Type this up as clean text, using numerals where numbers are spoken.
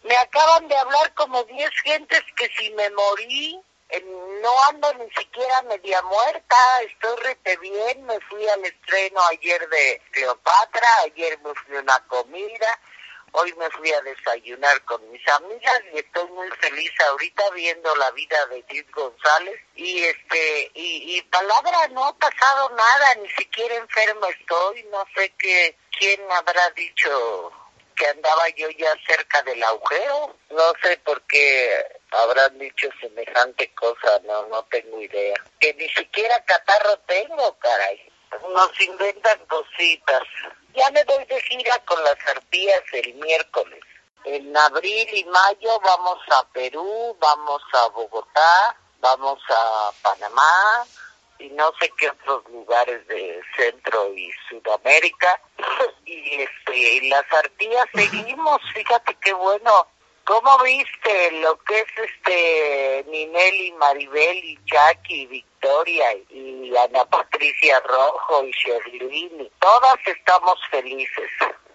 Me acaban de hablar como 10 gentes que si me morí, no ando ni siquiera media muerta, estoy rete bien, me fui al estreno ayer de Cleopatra, ayer me fui a una comida, hoy me fui a desayunar con mis amigas y estoy muy feliz ahorita viendo la vida de Edith González y palabra, no ha pasado nada, ni siquiera enferma estoy, no sé quién habrá dicho que andaba yo ya cerca del agujero, no sé por qué habrán dicho semejante cosa, no tengo idea. Que ni siquiera catarro tengo, caray. Nos inventan cositas. Ya me voy de gira con las arpías el miércoles. En abril y mayo vamos a Perú, vamos a Bogotá, vamos a Panamá y no sé qué otros lugares de Centro y Sudamérica. Y las arpías seguimos, fíjate qué bueno. ¿Cómo viste lo que es Ninel y Maribel y Jackie y Victoria y Ana Patricia Rojo y Sherlyn? Todas estamos felices.